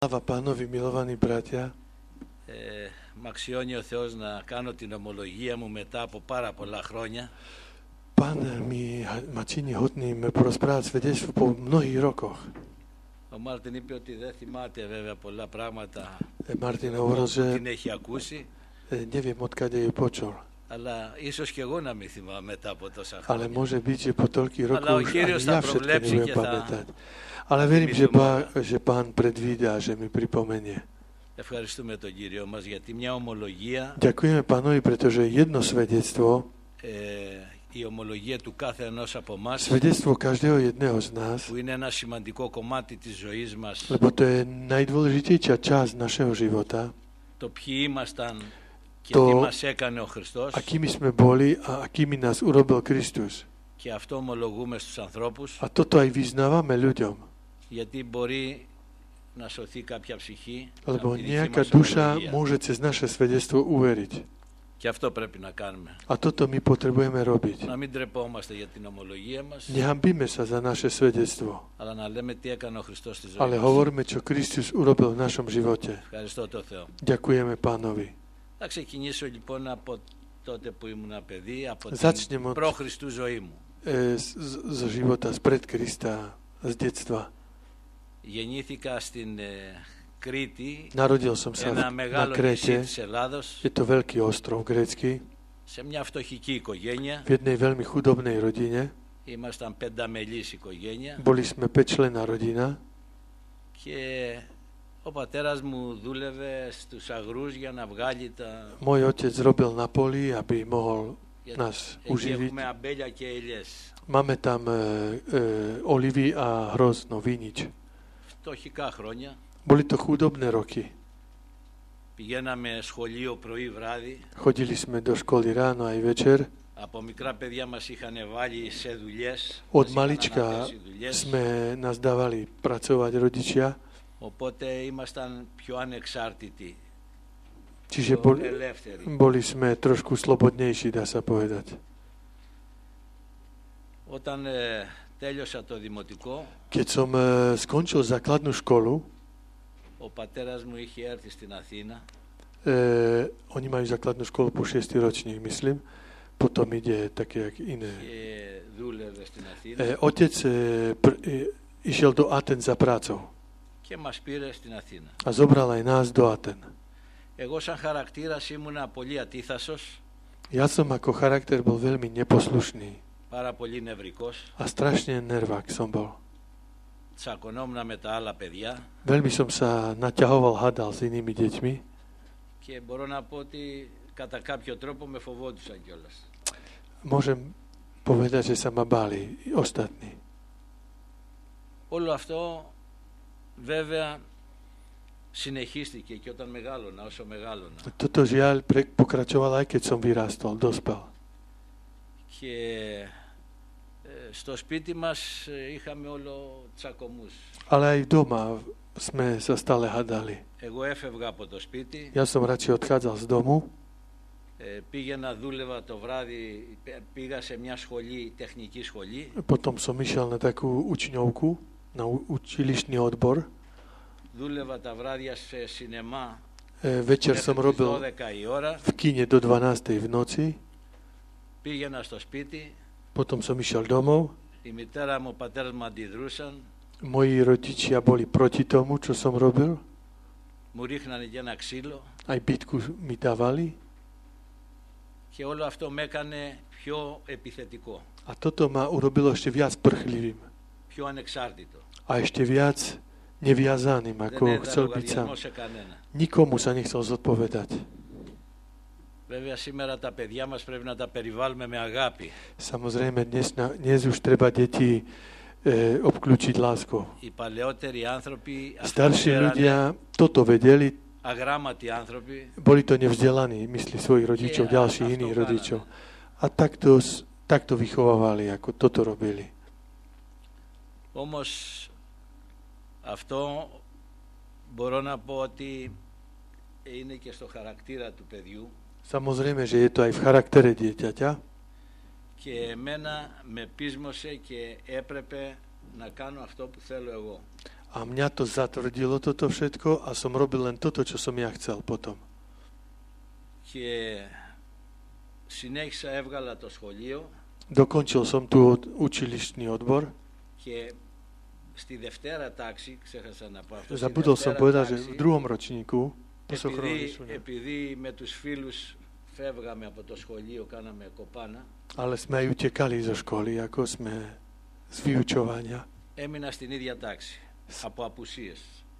Sláva Pánovi, milovaní bratia. Μ' αξιώνει ο Θεός να κάνω την ομολογία μου μετά από πάρα πολλά χρόνια. Pán ma činí hodným porozprávať svedectvo po mnohých rokoch. Ο Μάρτιν είπε ότι δεν θυμάται βέβαια πολλά πράγματα Martin hovoril, že την έχει ακούσει. neviem, odkiaľ ju počul. Αλλά ίσως και εγώ να μην θυμάμαι μετά από τόσα Ale χρόνια. môže byť, že po toľkých rokoch Ale už ani Kyrios ja sa všetko prolepší, nebudem keď sa pamätať. Ale verím, že Pán predvídá, že mi pripomenie. Ευχαριστούμε τον Κύριο μας γιατί μια ομολογία, Ďakujeme Pánovi, pretože jedno svedectvo, η ομολογία του κάθε ενός από εμάς, svedectvo každého jedného z nás, που είναι ένα σημαντικό κομμάτι της ζωής μας, lebo to je najdôležitejšia časť našeho života, το ποιοι ήμασταν και Το- τι μας έκανε ο Χριστός, akými sme boli a akými nás urobil Kristus. και αυτό ομολογούμε στους ανθρώπους, A toto aj vyznávame ľuďom, γιατί μπορεί να σωθεί κάποια ψυχή lebo από τη δική nejaká μας duša ομολογία. môže cez naše svedectvo uveriť. Και αυτό πρέπει να κάνουμε. A toto my potrebujeme robiť. Να μην τρεπόμαστε για την ομολογία μας, Nehambíme sa za naše svedectvo, αλλά να λέμε τι έκανε ο Χριστός στη ζωή ale μας. hovoríme, čo Kristus urobil v našom živote. Ευχαριστώ τον Θεό. Ďakujeme Pánovi. Θα ξεκινήσω λοιπόν από τότε που ήμουν παιδί, από Začnem την od- προ-Χριστού ζωή μου. Zo života spred Krista, z detstva. Γεννήθηκα στην Κρήτη, Narodil som sa ένα na μεγάλο νησί Kréte. της Ελλάδος, Je to veľký ostrov grécky, σε μια φτωχική οικογένεια. v jednej veľmi chudobnej rodine. Ήμασταν πενταμελής οικογένεια Boli sme 5-členná rodina. και ο πατέρας μου δούλευε στους αγρούς για να βγάλει τα... Môj otec robil na poli, aby mohol Γιατί nás εκεί uživiť. έχουμε αμπέλια και ελιές. Máme tam olivy a hrozno, vinič. Φτωχικά χρόνια. Boli to chudobné roky. Πηγαίναμε σχολείο πρωί βράδυ. Chodili sme do školy ráno aj večer. Από μικρά παιδιά μας είχαν βάλει σε δουλειές. Od μας είχαν malička αναθέσει δουλειές. nás dávali pracovať rodičia, Οπότε ήμασταν πιο ανεξάρτητοι, čiže πιο ελεύθεροι. boli sme trošku slobodnejší, dá sa povedať. Όταν τέλειωσα το δημοτικό, Keď som skončil základnú školu, ο πατέρας μου είχε έρθει στην Αθήνα oni majú základnú školu po 6. ročník, myslím, potom ide také jak iné. και δούλευε στην Αθήνα Otec išiel do Aten za prácou και μας πήρε στην Αθήνα. a zobral aj nás do Aten. Εγώ σαν χαρακτήρας ήμουνα πολύ ατίθασος, Ja som ako charakter bol veľmi neposlušný πάρα πολύ νευρικός, a strašne nervák som bol. τσακωνόμουν με τα άλλα παιδιά Veľmi som sa naťahoval, hádal s inými deťmi. και μπορώ να πω ότι κατά κάποιο τρόπο με φοβόντουσαν κιόλας. Môžem povedať, že sa ma báli i ostatní. Όλο αυτό βέβαια συνεχίστηκε και όταν μεγάλωνα, όσο μεγάλωνα. Toto žiaľ pokračovalo aj keď som vyrástol, dospel. Και στο σπίτι μας είχαμε όλο τσακωμούς. Ale aj doma sme sa stále hádali. Εγώ έφευγα από το σπίτι, Ja som radšej odchádzal z domu, πήγαινα, δούλευα το βράδυ, πήγα σε μια σχολή, τεχνική σχολή, potom som išiel na takú učňovku, na učilišný odbor. δούλευα τα βράδια σε σινεμά Večer som μέχρι τις robil 12 η ώρα, v kine do 12. v noci, πήγαινα στο σπίτι, potom som išiel domov. η μητέρα μου, ο πατέρας μου αντιδρούσαν, Moji rodičia boli proti tomu, čo som robil. μου ρίχνανε και ένα ξύλο Aj bitku mi dávali. και όλο αυτό με έκανε πιο επιθετικό, A toto ma urobilo ešte viac prchlivým. πιο ανεξάρτητο. A ešte viac neviazaným, Δεν ako έδα chcel byť sám. λογαριασμό σε κανένα. Nikomu sa nechcel zodpovedať. Βέβαια σήμερα τα παιδιά μας πρέπει να τα περιβάλλουμε με αγάπη. Samozrejme, dnes už treba deti obklúčiť láskou. Οι παλαιότεροι άνθρωποι, Starší ľudia toto vedeli, αγράμματοι άνθρωποι, boli to nevzdelaní, mysli svojich rodičov, Nie, ďalších a v iných tom rodičov. Kanade. A takto vychovávali, ako toto robili. όμως αυτό μπορώ να πω ότι είναι και στο χαρακτήρα του παιδιού. Samozrejme, že je to aj v charaktere dieťaťa. Και εμένα με πείσμωσε και έπρεπε να κάνω αυτό που θέλω εγώ. A mňa to zatvrdilo toto všetko a som robil len toto, čo som ja chcel potom. Και συνέχισα, έβγαλα το σχολείο. Dokončil som tu učilištný odbor. Και στη Δευτέρα τάξη, ξέχασα να πω αυτό. Zabudol som povedať, že v druhom ročníku επειδή με τους φίλους φεύγαμε από το σχολείο, κάναμε κοπάνα. Ale sme aj utekali zo školy, ako sme z vyučovania. Έμεινα στην ίδια τάξη, από απουσίες.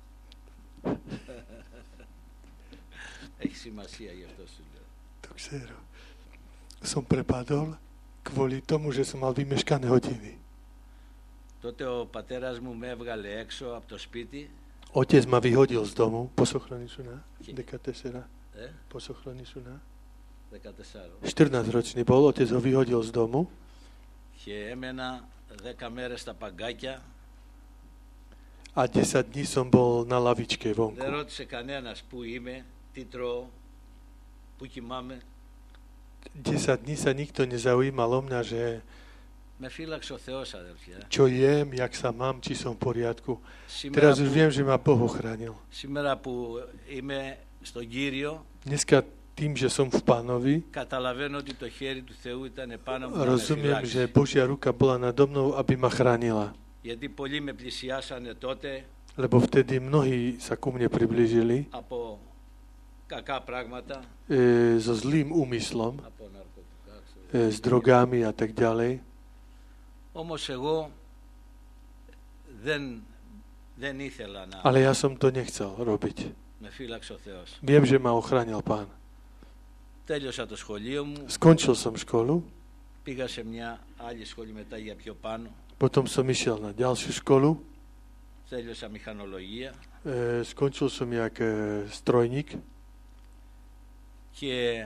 Έχει σημασία γι' αυτό σου λέω. To ξέρω. Som prepadol kvôli tomu, že som mal vymeškané hodiny. Τότε ο πατέρας μου με έβγαλε έξω από το σπίτι. Otec ma vyhodil z domu. Posochronišu na? Dekatesera. Posochronišu na? 14-ročný bol, otec ho vyhodil z domu. Και έμενα 10 μέρες στα παγκάκια. A 10 dní som bol na lavičke vonku. Δεν ρώτησε κανένας πού είμαι, τι τρώω, πού κοιμάμαι. 10 dní sa nikto nezaujímal o mňa, že Με φύλαξε ο Θεός, αδελφιά. čo jem, jak sa mám, či som v poriadku. Teraz už viem, že ma Boh ochránil. Σήμερα που είμαι στον Κύριο, Dneska tým, že som v Pánovi, καταλαβαίνω ότι το χέρι του Θεού ήταν επάνω μου. rozumiem, že Božia ruka bola nado mnou, aby ma chránila. Γιατί πολλοί με πλησιάσανε τότε. Lebo vtedy mnohí sa ku mne priblížili από κακά πράγματα, so zlým úmyslom, από ναρκωτικά, s drogami a tak ďalej. Όμως εγώ δεν ήθελα να. Ale ja som to nechcel robiť. Με φύλαξε ο Θεός. Viem, že ma ochránil Pán. Τέλειωσα το σχολείο μου. Skončil som školu. Πήγα σε μια άλλη σχολή μετά για πιο πάνω. Potom som išiel na ďalšiu školu. Τέλειωσα μηχανολογία. Skončil som jak strojník. Και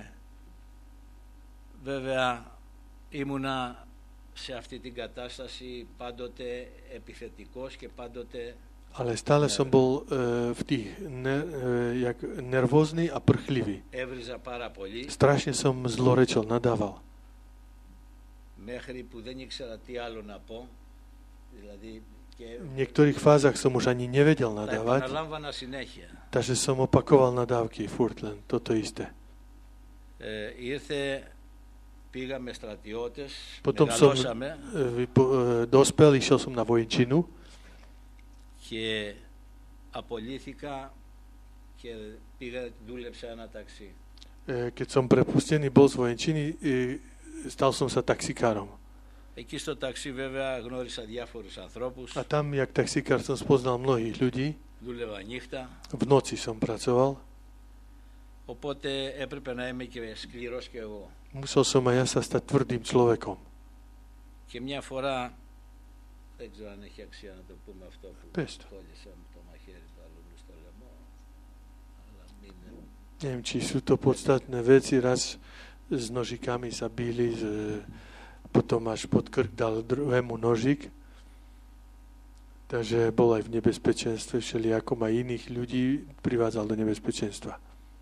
βέβαια ήμουνα σε αυτή την κατάσταση πάντοτε επιθετικός και πάντοτε. Ale stále som bol v tých jak nervózny a prchlivý. Έβριζα πάρα πολύ. Strašne som zlorečil, nadával. Μέχρι που δεν ήξερα τι άλλο να πω. Δηλαδή v niektorých fázach som už ani nevedel nadávať, takže som opakoval nadávky, furt len toto isté. Potom som dospel, išiel som na vojenčinu keď som prepustený bol z vojenčiny, stal som sa taxikárom. Εκεί στο ταξί βέβαια γνώρισα διάφορους ανθρώπους. A tam, jak taxikár, som spoznal mnohých ľudí. Δούλευα νύχτα. V noci som pracoval. Οπότε έπρεπε να είμαι και σκληρός και εγώ. Musel som aj ja sa stať tvrdým človekom. Και μια φορά, δεν ξέρω αν έχει αξία να το πούμε αυτό που κόλλησα με το μαχαίρι του αλλού στο λαιμό. Αλλά μην... Neviem, či sú to podstatné veci. Raz s nožikami sa bíli, potom až pod krk dal druhému nožik. Takže bol aj v nebezpečenstve, všelijakom aj iných ľudí privádzal do nebezpečenstva.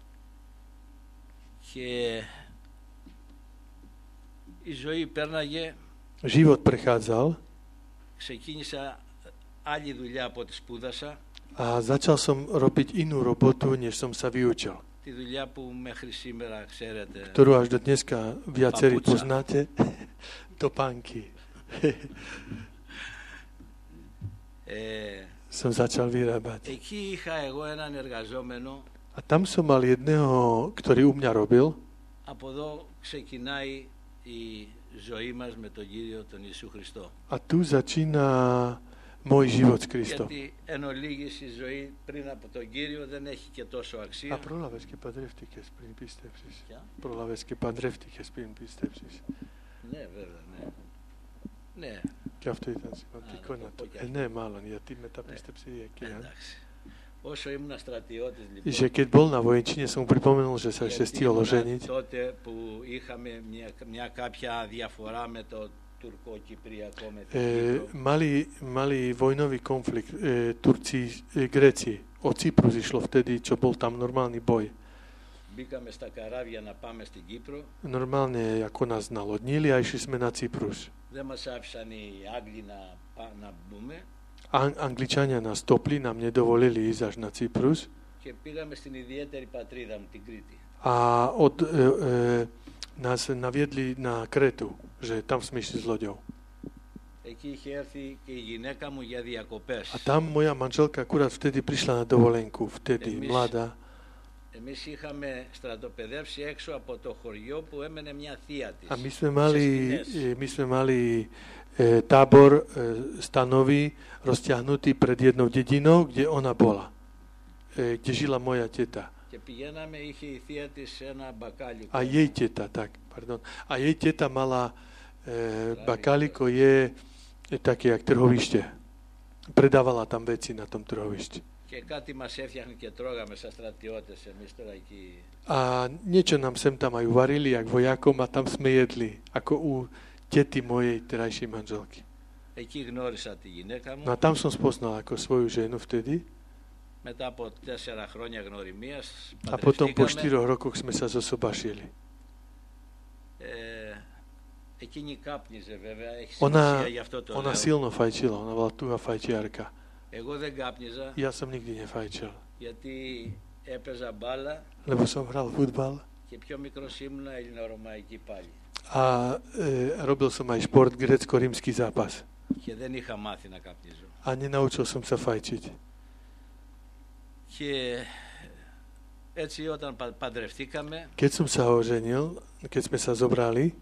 Život prechádzal a začal som robiť inú robotu, než som sa vyučil. Ktorú až do dneska viacerí poznáte. Topánky. Som začal vyrábať. A tam som mal jedného, ktorý u mňa robil. A tu začína môj život s Kristom. A πρόλαβες και παντρεύτηκες πριν πίστεψεις. Πρόλαβες και παντρεύτηκες πριν πίστεψεις. Ναι, βέβαια, ναι. Ναι. Και αυτό ήταν σημαντικό να το πει. Ναι, μάλλον, γιατί μετά πίστεψε η Εκκία. Εντάξει. Όσο ήμουν στρατιώτης, λοιπόν. Že keď bol na vojenčine, som mu pripomenul, že sa ešte stihol oženiť. Τότε που είχαμε μια κάποια διαφορά με το τουρκο-κυπριακό με την Κύπρο. Mali vojnový konflikt Turci, Gréci. O Cyprus išlo vtedy, čo bol tam normálny boj. Μπήκαμε στα καράβια να πάμε στην Κύπρο. Normálne, ako nás nalodnili a išli sme na Cyprus. Δεν μας άφησαν οι Άγγλοι να μπούμε. Angličania nás topli, nám nedovolili ísť až na Cyprus. A nás naviedli na Kretu, že tam sme išli s loďou. A tam moja manželka akurát vtedy prišla na dovolenku, vtedy mladá. A my sme mali tábor stanový rozťahnutý pred jednou dedinou, kde ona bola, kde žila moja teta. A jej teta mala bakáliko je také jak trhovište. Predávala tam veci na tom trhovišti. A niečo nám sem tam aj uvarili, jak vojakom, a tam sme jedli, ako u tety mojej terajšej manželky. No a tam som spoznal ako svoju ženu vtedy. A potom po 4 rokoch sme sa zosobášili. Ona silno fajčila, ona bola tuhá fajčiarka. Ja som nikdy nefajčil. Lebo som hral futbal. A robil som aj šport, grécko-rímsky zápas. A nenaučil som sa fajčiť. Keď som sa oženil, keď sme sa zobrali,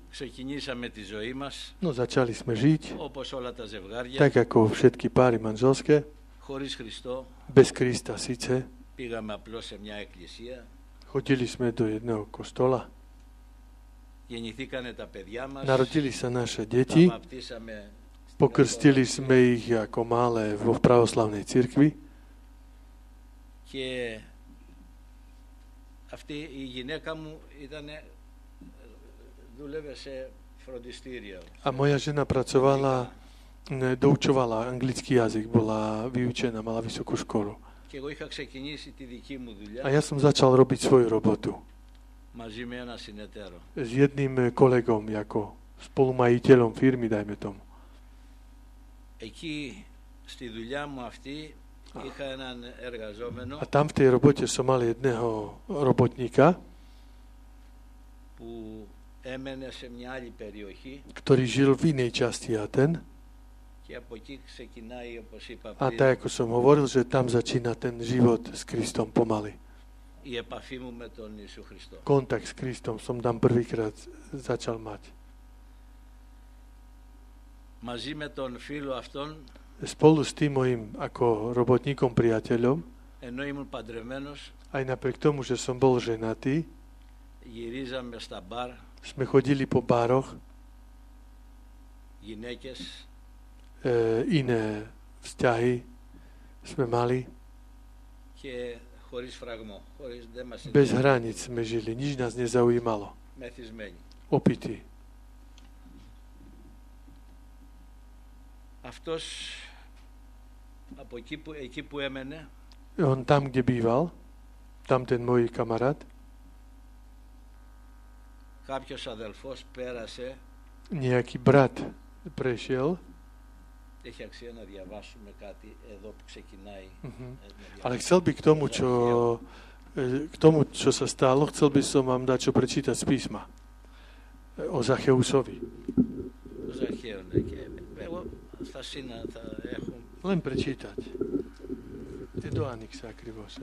začali sme žiť, tak ako všetky páry manželské, bez Krista síce. Chodili sme do jedného kostola. Narodili sa naše deti. Pokrstili sme ich ako malé vo pravoslavnej cirkvi. A moja žena pracovala, doučovala anglický jazyk, bola vyučená, mala vysokú školu. A ja som začal robiť svoju robotu. S jedným kolegom, ako spolumajiteľom firmy, dajme tomu. A tam v tej robote som mal jedného robotníka, ktorý žil v inej časti Aten. A tak, ako som hovoril, že tam začína ten život s Kristom pomaly. Kontakt s Kristom som tam prvýkrát začal mať. Spolu s tým mojim ako robotníkom, priateľom, aj napriek tomu, že som bol ženatý, sme chodili po baroch, iné vzťahy sme mali. Bez hraníc sme žili, nič nás nezaujímalo. Opití. On tam, kde býval, tam ten môj kamarát, nejaký brat prešiel, ale chcel by k tomu, čo sa stalo, chcel by som vám dať čo prečítať z písma o Zacheusovi. Len prečítať. Je do Anixa Krivos,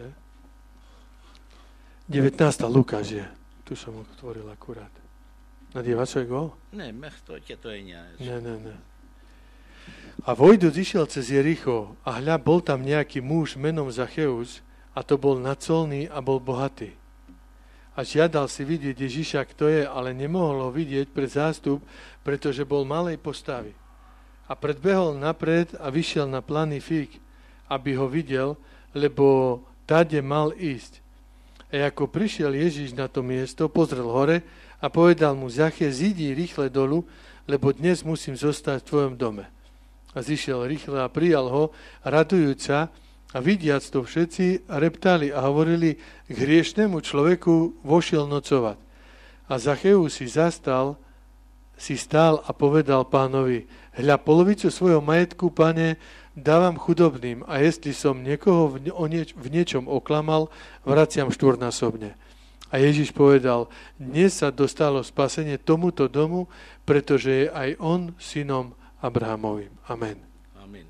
19. Lukáš je. Tu som ho otvoril akurát. Nadievačo je gol? Ne, to je nie. Ne. A Vojduc išiel cez Jericho a hľa, bol tam nejaký muž menom Zacheus, a to bol nacolný a bol bohatý. A žiadal si vidieť Ježiša, kto je, ale nemohol ho vidieť pred zástup, pretože bol malej postavy. A predbehol napred a vyšiel na planý fík, aby ho videl, lebo tade mal ísť. A ako prišiel Ježiš na to miesto, pozrel hore a povedal mu: Zache, zídi rýchle dolu, lebo dnes musím zostať v tvojom dome. A zišiel rýchle a prijal ho, radujúc sa, a vidiac to všetci reptali a hovorili: k hriešnemu človeku vošiel nocovať. A Zacheus si zastal si stál a povedal pánovi, hľa polovicu svojho majetku, pane, dávam chudobným a jestli som niekoho v niečom oklamal, vraciam štvornásobne. A Ježiš povedal, dnes sa dostalo spasenie tomuto domu, pretože je aj on synom Abrahamovým. Amen. Amen.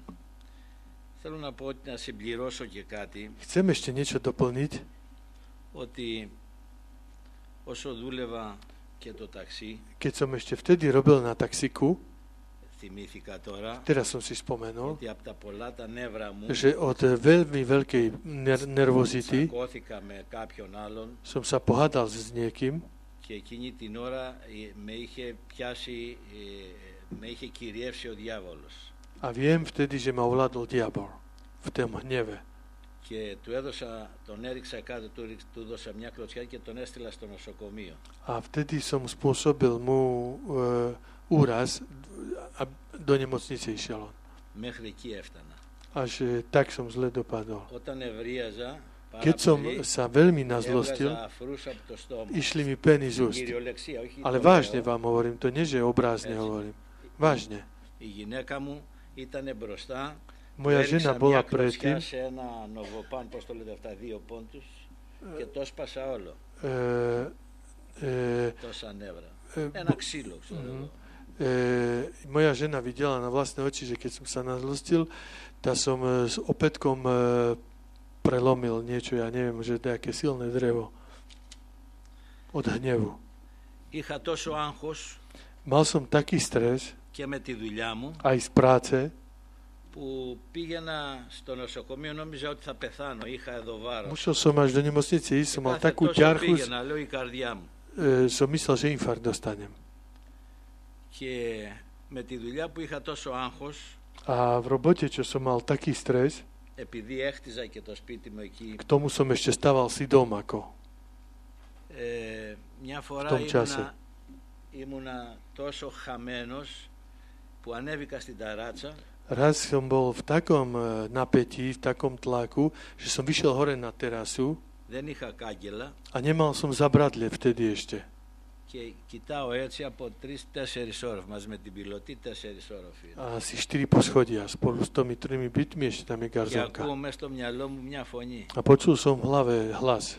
Chcem ešte niečo doplniť. Keď som ešte vtedy robil na taxiku, teraz som si spomenul, že od veľmi veľkej nervozity som sa pohádal s niekým a viem vtedy, že ma ovládol diabol v tom hneve. Και τον έριξα κάτω, του δώσα μια κλωτσιά και τον έστειλα στο νοσοκομείο. A vtedy som spôsobil mu úraz a do nemocnice išiel on. Μέχρι εκεί έφτανα. Až tak som zle dopadol. Όταν ευρίαζα, keď som sa veľmi nazlostil, išli mi peny z úst. Ale vážne vám hovorím, to nie, že obrázne hovorím. Vážne. Η γυναίκα μου ήταν μπροστά. Moja žena bola predtým. Moja žena videla na vlastné oči, že keď som sa nazlostil, tak som s opätkom prelomil niečo, ja neviem, že nejaké silné drevo od hnevu. Mal som taký stres aj z práce, που πήγαινα στο νοσοκομείο νόμιζα ότι θα πεθάνω, είχα εδώ βάρος. Musel som až do nemocnice ísť, som mal takú ťarchu, som myslel, že infarkt dostanem. Και με τη δουλειά που είχα τόσο άγχος, a v robote, čo som mal taký stres, επειδή έχτιζα και το σπίτι μου εκεί, k tomu som ešte staval si dom ako. Μια φορά ήμουνα τόσο χαμένος που ανέβηκα στην ταράτσα. Raz som bol v takom napätí, v takom tlaku, že som vyšiel hore na terasu a nemal som zabradlie vtedy ešte. A asi 4 poschodia spolu s tomi 3 bytmi, ešte tam je garzonka. A počul som v hlave hlas.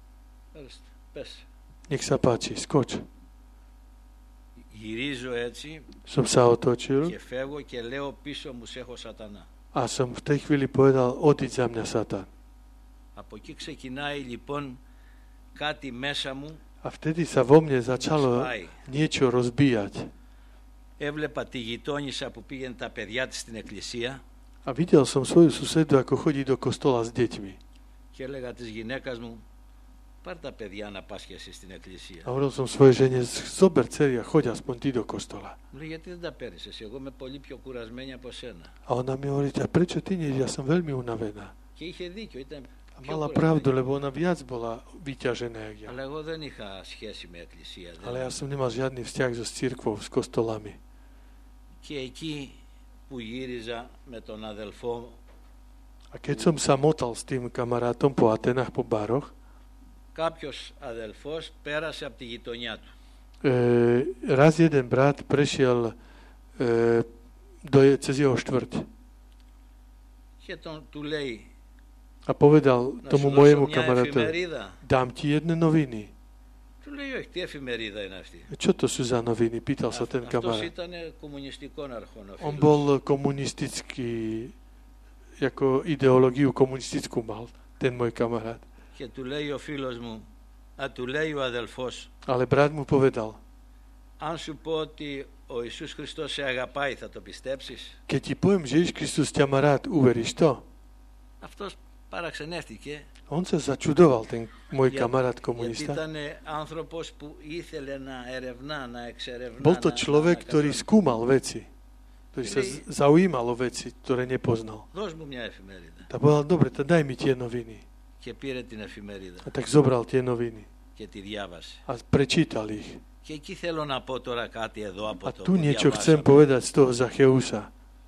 Nech sa páči, skoč. Som sa otočil a som v tej chvíli povedal, odíď za mňa, Satan. A vtedy sa vo mne začalo niečo rozbíjať. A videl som svoju susedu, ako chodí do kostola s deťmi. A hovoril som svojej žene, zober dceri a choď aspoň ty do kostola. A ona mi hovorí, a prečo ty nie? Ja som veľmi unavená. A mala pravdu, lebo ona viac bola vyťažená, jak ja. Ale ja som nemal žiadny vzťah so cirkvou, s kostolami. A keď som sa motal s tým kamarátom po Atenách, po baroch, κάποιος αδελφός πέρασε από τη γειτονιά του. Raz jeden brat prešiel cez jeho štvrť. A povedal tomu mojemu kamarátovi, dám ti jedné noviny. Čo to sú za noviny? Pýtal sa ten kamarát. On bol komunistický, ako ideológiu komunistickú mal, ten môj kamarát. Και του λέει ο φίλος μου, του λέει ο αδελφός, ale brat mu povedal, αν σου πω ότι ο Ιησούς Χριστός σε αγαπάει, θα το πιστέψεις? Keď ti poviem, že Ježiš Kristus ťa má rád, uveríš to? Αυτός παραξενεύτηκε. On sa začudoval, ten môj kamarát komunista. Γιατί ήταν άνθρωπος που ήθελε να ερευνά, να εξερευνά. Bol to človek, ktorý skúmal veci, ktorý sa zaujímal o veci, ktoré nepoznal. Δώσ' μου μια εφημερίδα. Tak povedal, dobre, daj mi tie noviny. Και πήρε την εφημερίδα. A tak zobral tie noviny. Και τη διάβασε. A prečítal ich. Και εκεί θέλω να πω τώρα κάτι εδώ από a το tu niečo chcem povedať z toho Zacheusa.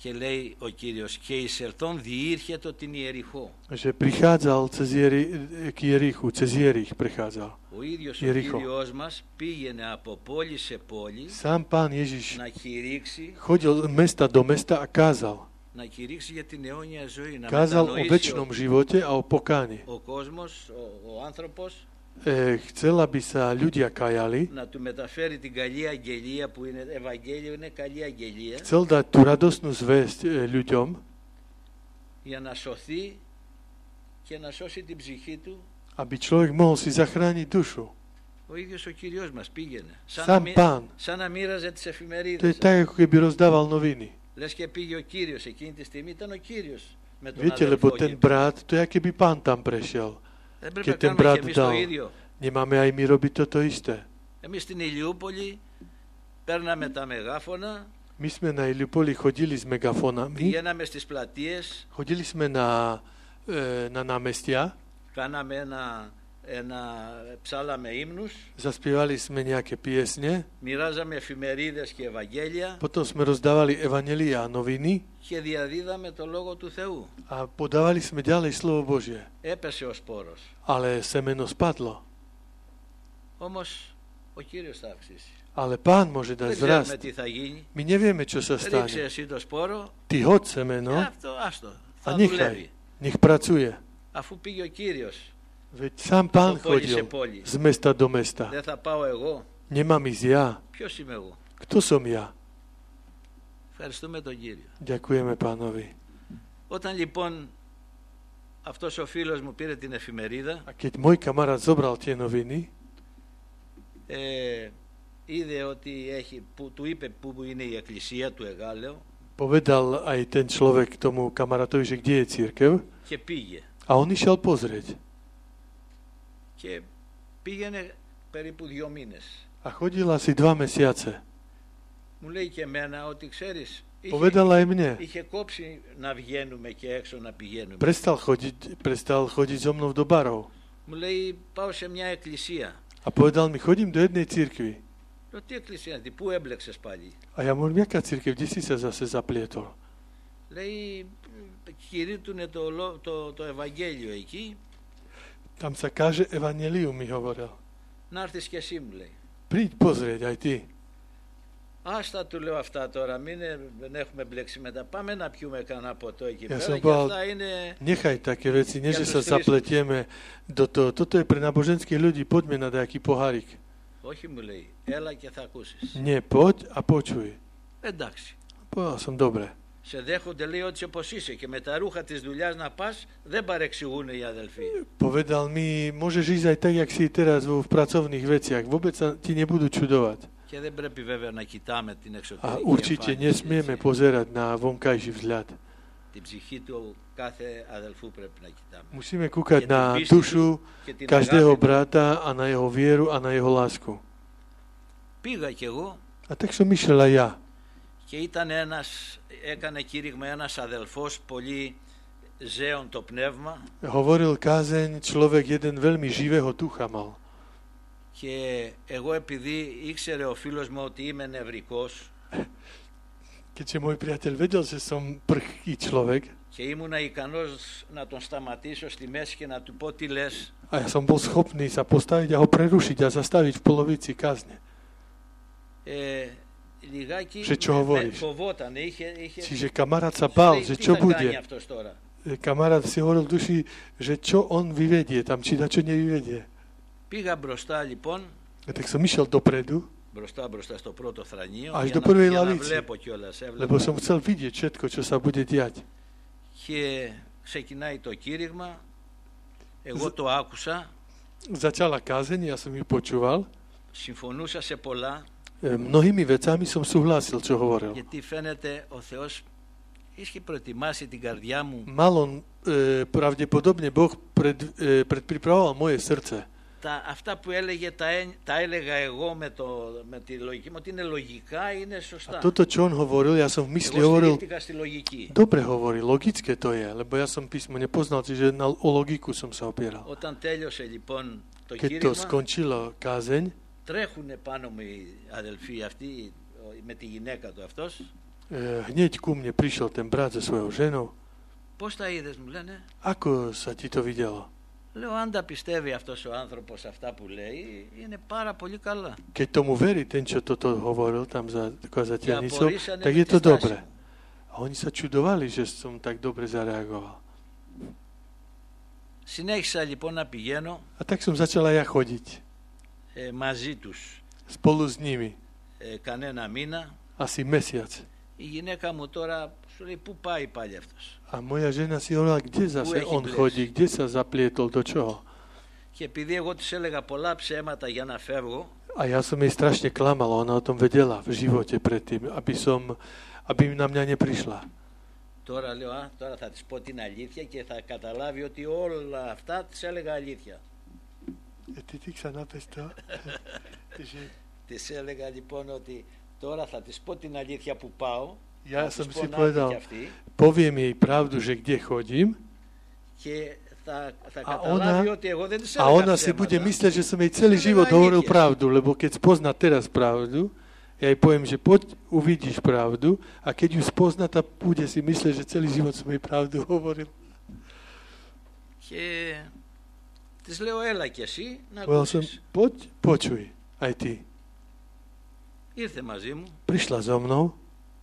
Και λέει ο Κύριος, και εισελθόν διήρχετο την Ιεριχώ. Že prichádzal k Jerichu, cez Jerich prichádzal. Ο ίδιος ο Κύριος μας πήγαινε από πόλη σε πόλη Sám Pán Ježiš να κηρύξει, chodil mesta do mesta a kázal. να κηρύξει για την αιώνια ζωή, να Kázal o μετανοήσει večnom živote a o pokáni. ο κόσμος, ο άνθρωπος, Chcel, aby sa ľudia kajali. να του μεταφέρει την καλή αγγελία που είναι Ευαγγέλιο, είναι καλή αγγελία. Chcel dať tú radosnú zvesť ľuďom, για να σωθεί και να σώσει την ψυχή του. aby človek mohol si zachrániť dušu. Ο ίδιος ο Κύριος μας πήγαινε. Sám Pán. Σαν να μοίραζε τις To je εφημερίδες. tak, ako keby rozdával noviny. Λες και πήγε ο Κύριος, εκείνη τη στιγμή ήταν ο Κύριος με τον Viete, lebo αδελφό ten εκεί. brat, to je, ako keby Pán tam prešiel. Δεν πρέπει Keď να ten κάνουμε και brat εμείς το dal. ίδιο. Nemáme aj my robiť toto isté. Εμείς στην Ηλιούπολη παίρναμε τα μεγάφωνα, My sme na Iliupoli chodili s megafónami, πηγαίναμε στις πλατείες, chodili sme na námestia, κάναμε ψάλαμε ύμνους, zaspievali sme nejaké piesne, μοιράζαμε εφημερίδες και Ευαγγέλια potom sme rozdávali evanjelia a noviny και διαδίδαμε το Λόγο του Θεού. a podávali sme ďalej slovo Božie. Έπεσε ο σπόρος. Ale semeno spadlo. Όμως ο Κύριος θα αυξήσει. Ale Pán môže dať Δεν ξέρουμε zrast. τι θα γίνει. My nevieme, čo sa Ρίξε stane. εσύ το σπόρο Ty hoď και semeno αυτό άστο. a Θα nechaj. δουλεύει. Nech pracuje. Αφού πήγε ο Κύριος, Veď sám Pán Από πόλη σε chodil πόλη. z mesta do mesta. δεν θα πάω εγώ. Nemám ísť ja. Ποιος είμαι εγώ? Kto som ja? Ευχαριστούμε τον Κύριο. Ďakujeme Pánovi. Όταν λοιπόν αυτός ο φίλος μου πήρε την εφημερίδα, A keď môj kamarát zobral tie noviny, είδε ότι του είπε που είναι η εκκλησία του Εγάλεο povedal aj ten človek tomu kamarátovi, že kde je cirkev, και πήγε. a on išiel pozrieť. Και πήγαινε περίπου 2 μήνες. A chodil asi 2 mesiace. Μου λέει και εμένα ότι ξέρεις, Povedal aj mne. είχε κόψει να βγαίνουμε και έξω να πηγαίνουμε. Prestal chodiť so mnou do barov. Μου λέει πάω σε μια εκκλησία. A povedal mi, chodím do jednej cirkvi. Λέω τι εκκλησία, πού έμπλεξες πάλι? A ja hovorím, jaká cirkev, kde si sa zase zaplietol? Λέει κηρύττουνε το Ευαγγέλιο εκεί. Tam sa káže evanjelium, mi hovoril. Να έρθεις και εσύ, μου λέει. Príď pozrieť aj ty. Άστα, του λέω αυτά τώρα, δεν έχουμε μπλέξει μετά. Πάμε να πιούμε κανένα ποτό εκεί πέρα. som Και povedal, αυτά είναι... Nechaj také veci, nie že sa zapletieme do toho. Toto je pre náboženských ľudí, poďme na nejaký pohárik. Όχι, μου λέει, έλα και θα ακούσεις. Nie, poď a počuj. Εντάξει. Povedal som, dobre. Σε δέχονται, λέει, ότι όπως είσαι και με τα ρούχα της δουλειάς να πας, δεν παρεξηγούν οι αδελφοί. Povedal mi, môžeš ísť aj tak, jak si teraz v pracovných veciach. Vôbec sa ti nebudú čudovať. Και δεν πρέπει βέβαια να κοιτάμε την A εξωτερική určite εμφάνιση. nesmieme pozerať na vonkajší vzhľad. Την ψυχή του κάθε αδελφού πρέπει να κοιτάμε. Musíme kúkať Και την na πίστη dušu του και την každého αγάπη του. brata a na jeho vieru a na jeho lásku. Πήγα κι εγώ A tak som išiel aj ja. και έκανε κήρυγμα ένας αδελφός πολύ ζέον το πνεύμα. Hovoril kázeň, človek jeden veľmi živého ducha mal. Και εγώ επειδή ήξερε ο φίλος μου ότι είμαι νευρικός Keďže môj priateľ vedel, že som prchký človek και ήμουνα ικανός να τον σταματήσω στη μέση και να του πω τι λες, a ja som bol schopný sa postaviť a ho prerušiť a zastaviť v polovici kázne. λιγάκι Že čo hovoríš? φοβόταν. Čiže kamarát sa bál, že čo τι θα κάνει bude. αυτός τώρα? Kamarát si hovoril v duši, že čo on vyvedie tam, či na čo nevyvedie. Πήγα μπροστά λοιπόν, A tak som išiel dopredu, μπροστά στο πρώτο θρανείο Až για do prvej να lavici. βλέπω κιόλας. lebo som chcel vidieť všetko, čo sa bude diať. Και ξεκινάει το κήρυγμα, εγώ το άκουσα, Začala kázeň, ja som ju počúval. συμφωνούσα σε πολλά, Mnohými vecami som súhlasil, čo hovoril. γιατί φαίνεται ο Θεός είχε προετοιμάσει την καρδιά μου. Málon pravdepodobne Boh predpripravoval moje srdce. Αυτά που έλεγε τα έλεγα εγώ με τη λογική μου, ότι είναι λογικά, είναι σωστά. A toto, čo on hovoril, ja som v mysli Εγώ hovoril, στηρίχτηκα στη λογική. dobre hovorí, logické to je, lebo ja som písmo nepoznal, čiže o logiku som sa opieral. Όταν τέλειωσε λοιπόν το Keď to κήρυγμα, skončilo kázeň, τρέχουνε πάνω μου οι αδελφοί αυτοί, με τη γυναίκα του αυτός, hneď ku mne prišiel ten brat so svojou ženou. Πώς τα είδες, μου λένε. Ako sa ti to videlo? Λέω, αν τα πιστεύει αυτός ο άνθρωπος αυτά που λέει, είναι πάρα πολύ καλά. Keď tomu verí ten, čo toto hovoril tam za kazateľnicou, tak je to dobre. A oni sa čudovali, že som tak dobre zareagoval. Συνέχισα λοιπόν να πηγαίνω. A tak som začal aj ja chodiť. Μαζί τους. Spolu s nimi. Κανένα μήνα. Asi mesiac. Η γυναίκα μου τώρα σου λέει, πού πάει πάλι αυτός. A moja žena si hovorila, kde zase on chodí, kde sa zaplietol, do čoho. Και επειδή εγώ της έλεγα πολλά ψέματα για να φεύγω. A ja som jej strašne klamal, ona o tom vedela v živote predtým, aby na mňa neprišla. Τώρα λέω, τώρα θα της πω την αλήθεια και θα καταλάβει ότι όλα αυτά της έλεγα αλήθεια. Τι ξαναπες το? Της έλεγα λοιπόν ότι τώρα θα της πω την αλήθεια που πάω. Ja som si povedal, poviem jej pravdu, že kde chodím, a ona si bude myslieť, že som jej celý život hovoril pravdu, lebo keď spozná teraz pravdu, ja jej poviem, že poď, uvidíš pravdu, a keď ju spozná, tak bude si myslieť, že celý život som jej pravdu hovoril. Povedal som, poď, počuj, aj ty. Prišla so mnou.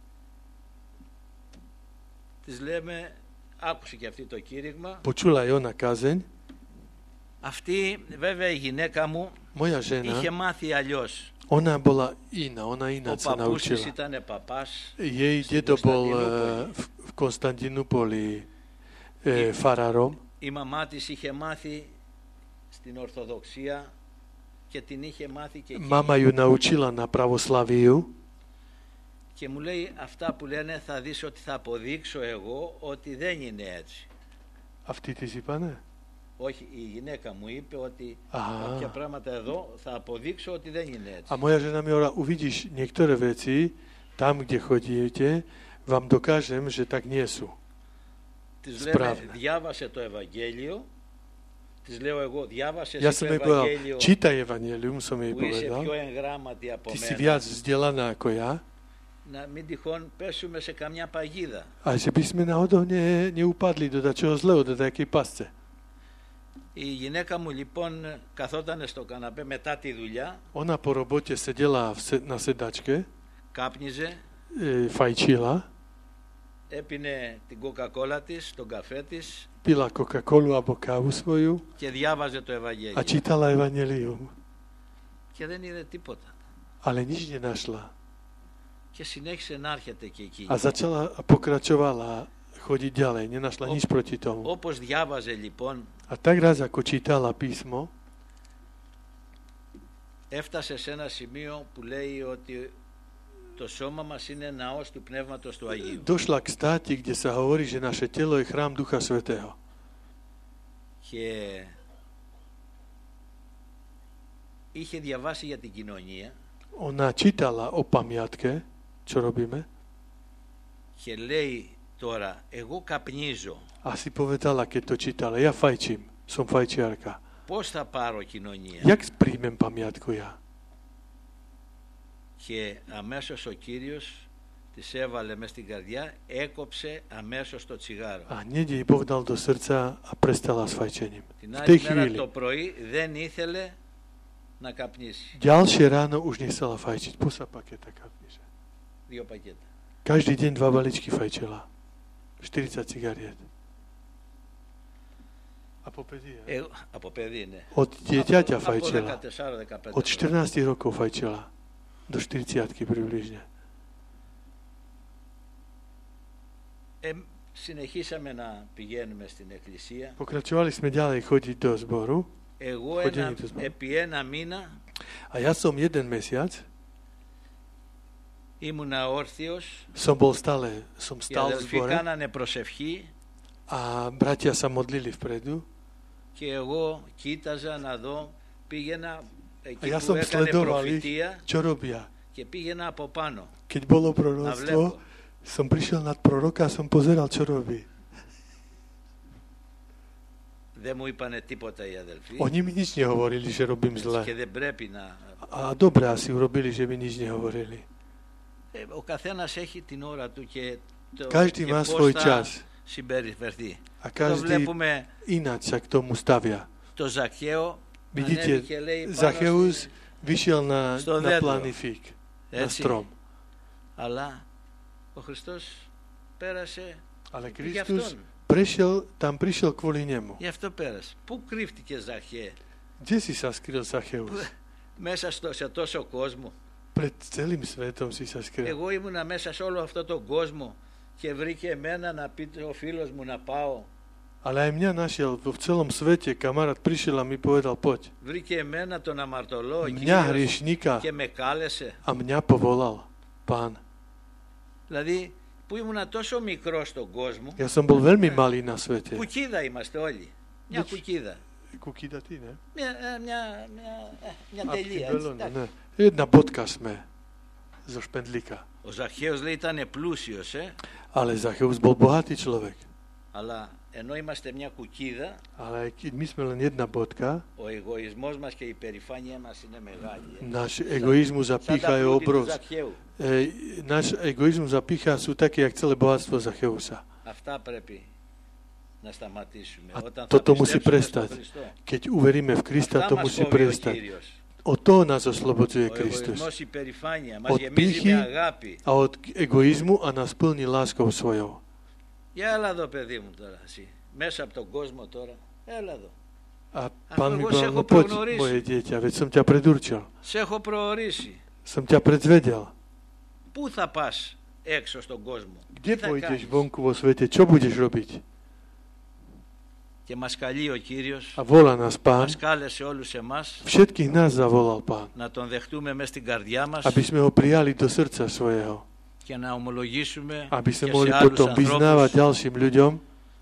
Της λέμε, άκουσε και αυτή το κήρυγμα. Počula aj ona kázeň. Αυτή βέβαια η γυναίκα μου είχε μάθει αλλιώς. Ona bola iná, ona ináč sa naučila. Ο παππούς της ήταν παπάς. Jej dedo bol v Konstantinopoli farárom. Η μαμά της είχε μάθει στην Ορθοδοξία και την είχε μάθει και εκεί. Mama ju naučila na pravoslaviu. Και μου λέει, αυτά που λένε θα δεις ότι θα αποδείξω εγώ ότι δεν είναι έτσι. Αυτή της είπανε? Όχι, η γυναίκα μου είπε ότι κάποια πράγματα εδώ θα αποδείξω ότι δεν είναι έτσι. A moja žena mi hovorila, uvidíš niektoré veci, tam, kde chodíte, vám dokážem, že tak nie sú. Της λέμε, διάβασε το Ευαγγέλιο. Της λέω εγώ, διάβασε το Ευαγγέλιο. Čítaj Evangelium, som jej που είσαι povedal. πιο εγγράμματη από Ty si μένα. viac vzdelaná ako ja. Να μην τυχόν πέσουμε σε καμιά παγίδα. A že by sme náhodou neupadli do tačoho zlého, do takej pasce. Η γυναίκα μου λοιπόν καθόταν στο καναπέ μετά τη δουλειά. Ona po robote sedela na sedačke. Κάπνιζε. Fajčila. Έπινε την κοκακόλα της, τον καφέ της. Pila Coca-Colu alebo kávu svoju. Και διάβαζε το Ευαγγέλιο. A čítala Evangelium. Και δεν είδε τίποτα. Ale nič nenašla. Και συνέχισε να έρχεται και εκεί. A pokračovala chodiť ďalej, nenašla nič proti tomu. Όπως διάβαζε λοιπόν. A tak raz ako čítala písmo, έφτασε σε ένα σημείο που λέει ότι το σώμα μας είναι ναός του Πνεύματος του Αγίου. Došla k státi, kde sa hovorí, že naše telo je chrám Ducha Svätého. Και είχε διαβάσει για την κοινωνία. Ona čítala o pamiatke, čo robíme. Και λέει τώρα, εγώ καπνίζω. A si povedala, keď to čítala, ja fajčím, som fajčiarka. Πώς θα πάρω κοινωνία. Jak príjmem pamiatku ja? Και αμέσως ο Κύριος της έβαλε μες στην καρδιά, έκοψε αμέσως το τσιγάρο. A hneď jej Boh dal do srdca a prestala s fajčením. Την V tej άλλη μέρα chvíli. το πρωί δεν ήθελε να καπνίσει. Ďalšie ráno už nechcela fajčiť. Pusa paketa kapniže. 2 πακέτα. Každý deň 2 balíčky fajčila. 40 cigariet. Από παιδί, ναι. Od dieťaťa Από fajčila. 14-15. Od 14 rokov fajčila. Do 40 približne. Συνεχίσαμε να πηγαίνουμε στην εκκλησία. Pokračovali sme ďalej chodiť do zboru. Εγώ επί ένα μήνα A ja som jeden mesiac ήμουν αόρθιος. som stál Οι v αδελφοί zbore κάνανε προσευχή. a bratia sa modlili vpredu. Και εγώ κοίταζα να δω, πήγαινα εκεί A ja που som έκανε sledoval ich, προφητεία čo robia. και πήγαινα από πάνω. Keď bolo proroctvo, som prišiel nad proroka a som pozeral, čo robí. Δεν μου είπανε τίποτα οι αδελφοί. Oni mi nič nehovorili, že robím zle. Και δεν πρέπει να... A dobre asi urobili, že mi nič nehovorili. Ο καθένας έχει την ώρα του και Každý má svoj čas. συμπεριφερθεί. A každý ináč sa k tomu stavia. Το Ζακχαίο Vidíte, Zaccheus vyšiel na planý fík, na strom. Αλλά ο Χριστός πέρασε Ale για Kristus αυτόν. tam prišiel kvôli nemu. Γι' αυτό πέρασε. Πού κρύφτηκε Ζακχαίε? Kde si sa skryl Zaccheus? Μέσα σε τόσο κόσμο. Pred celým svetom si sa skryl. Εγώ ήμουνα μέσα σε όλο αυτό τον κόσμο και βρήκε εμένα να πει ο φίλος μου να πάω. Ale aj mňa našiel v celom svete, kamarát prišiel a mi povedal, poď. Βρήκε εμένα τον αμαρτωλό Mňa hriešníka και με κάλεσε. a mňa povolal Pán. Δηλαδή που ήμουνα τόσο μικρό στον κόσμο. Ja som bol veľmi malý na svete. Κουκίδα είμαστε όλοι. Μια κουκίδα. Κουκίδα τι είναι? Μια τελεία. Jedna bodka sme zo špendlíka. Ο Ζαχχαίος λέει ήταν πλούσιος. Ale Zaccheus bol bohatý človek. Αλλά ενώ είμαστε μια κουκίδα, ale my sme len jedna bodka, ο εγωισμός μας και η υπερηφάνεια μας είναι μεγάλη. Náš egoizmus a pýcha je obrovský. Náš egoizmus a pýcha sú také, jak celé bohatstvo Zaccheusa. Αυτά πρέπει να σταματήσουμε. A toto musí prestať. Keď uveríme v Krista, to musí prestať. Od toho nás oslobodzuje Kristus. Od pýchy a od egoizmu a nás plní láskou svojou. Για έλα εδώ παιδί μου τώρα εσύ. Μέσα από τον κόσμο τώρα. Έλα εδώ. A pán mi povedal, no poď, moje dieťa, veď som ťa predurčil. Σε έχω προορίσει. Som ťa predzvedel. Πού θα πας έξω στον κόσμο? Kde pôjdeš vonku vo svete? Čo budeš robiť? Και μας καλεί ο Κύριος. A volá nás Pán. Μας κάλεσε όλους εμάς. Všetkých nás zavolal Pán. Να τον δεχτούμε μέσα στην καρδιά μας. Aby sme ho prijali do srdca svojho. Και να ομολογήσουμε aby sme και mohli σε άλλους potom vyznávať ανθρώπους. ďalším ľuďom.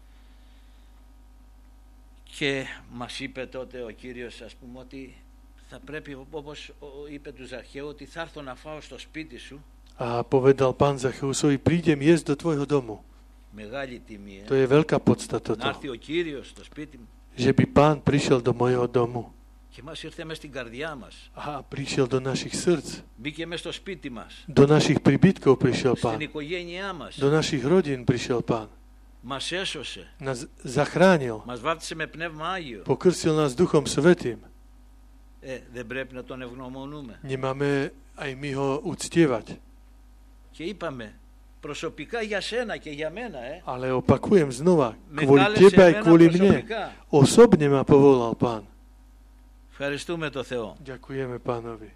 Και μας είπε τότε ο Κύριος, ας πούμε, ότι θα πρέπει, όπως είπε του Ζαχαίου, ότι θα έρθω να φάω στο σπίτι σου. A povedal Pán Zaccheusovi, prídem jesť do tvojho domu. Μεγάλη τιμή. To je veľká podstata Να toho. έρθει ο Κύριος στο σπίτι μου. Že by Pán prišiel do mojho domu. Και μας ήρθε μες στην καρδιά μας. A prišiel do našich srdc. Μπήκε μες στο σπίτι μας. Do našich príbytkov prišiel Pán. Στην οικογένειά μας. Do našich rodín prišiel Pán. Μας έσωσε. Nás zachránil. Μας βάπτισε με πνεύμα Άγιο. Pokrsil nás Duchom Svätým. Δεν πρέπει να τον ευγνωμονούμε. Nemáme aj my ho uctievať. Και είπαμε προσωπικά για σένα και για μένα. Ale opakujem znova, kvôli tebe aj kvôli mne. Osobne ma povolal Pán. Ευχαριστούμε το Θεό. Ďakujeme Pánovi.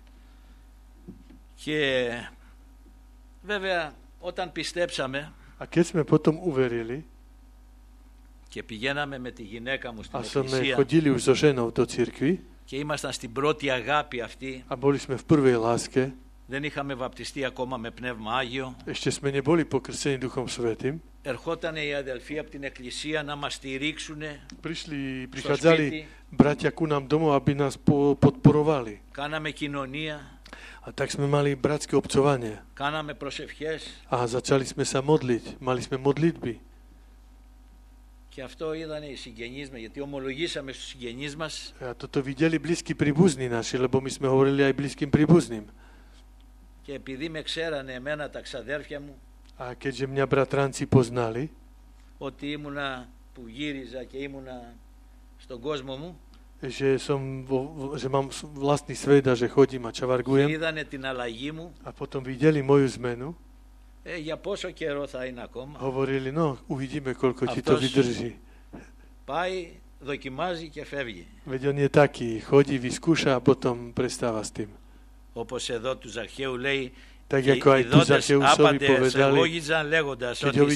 Και βέβαια όταν πιστέψαμε a keď sme potom uverili και πηγαίναμε με τη γυναίκα μου στην a sme εκκλησία chodili už so ženou do cirkvi και ήμασταν στην πρώτη αγάπη αυτή, a boli sme v prvej láske, δεν είχαμε βαπτιστεί ακόμα με πνεύμα Άγιο, ešte sme neboli pokrstení Duchom Svätým, ερχόταν οι αδελφοί από την εκκλησία να μας στηρίξουν, prichádzali bratia ku nám domov, aby nás podporovali. κάναμε κοινωνία, a tak sme mali bratské obcovanie. κάναμε προσευχές. A začali sme sa modliť, mali sme modlitby. Και αυτό είδανε οι συγγενείς μας, γιατί ομολογήσαμε στους συγγενείς μας. A toto videli blízki príbuzní naši, lebo my sme hovorili aj blízkym príbuzným. Και επειδή με ξέρανε εμένα τα ξαδέρφια μου, a keďže mňa bratranci poznali, ότι ήμουνα που γύριζα και ήμουνα στον κόσμο μου, že mám vlastný svet a že chodím a čavargujem, είδανε την αλλαγή μου, a potom videli moju zmenu, για πόσο καιρό θα είναι ακόμα. Hovorili, no, uvidíme, koľko ti to vydrží. Πάει, δοκιμάζει και φεύγει. Veď on je taký, chodí, vyskúša a potom prestáva s tým. Όπως εδώ του Ζαχαίου λέει, tak ako aj tu Zaccheusovi povedali, keď ho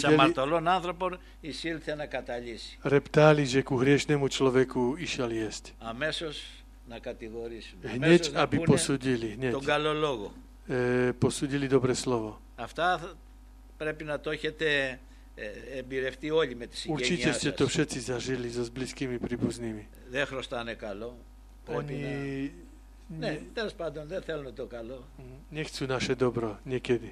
videli, reptáli, že ku hriešnemu človeku išiel jesť. Hneď, aby posudili, hneď. Posudili dobre slovo. Určite ste to všetci zažili so s blízkymi príbuznými. Oni Ναι, τέλος πάντων δεν θέλουν το καλό. Nechcú naše dobro niekedy.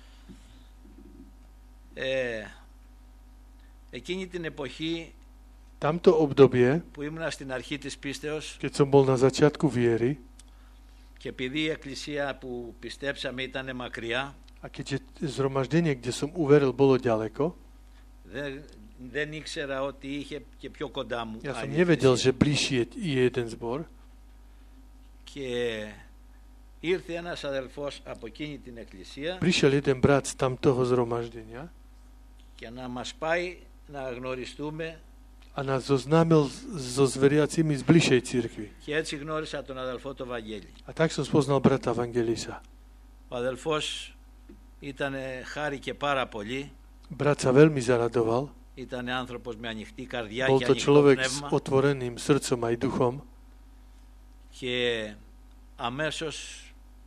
Εκείνη την εποχή tamto obdobie, που ήμουν στην αρχή της πίστεως, keď som bol na začiatku viery, και επειδή η εκκλησία που πιστέψαμε ήταν μακριά, A keďže zhromaždenie, kde som uveril, bolo ďaleko, δεν ήξερα ότι είχε και πιο κοντά μου. Ja som nevedel, že bližšie je jeden zbor. Και ήρθε ένας αδελφός από εκείνη την εκκλησία. Prišiel jeden brat z tamtoho zhromaždenia. Και να μας πάει να γνωριστούμε. A nás zoznámil so zveriacimi z bližšej cirkvi. Και έτσι γνώρισα τον αδελφό το Βαγγέλη. A tak som spoznal brata Vangelisa. Ο αδελφός ήταν χάρηκε πάρα πολύ. Brat sa veľmi zaradoval. Ήταν άνθρωπος με ανοιχτή καρδιά Bol και to ανοιχτό človek s πνεύμα. otvoreným srdcom aj duchom. Και αμέσως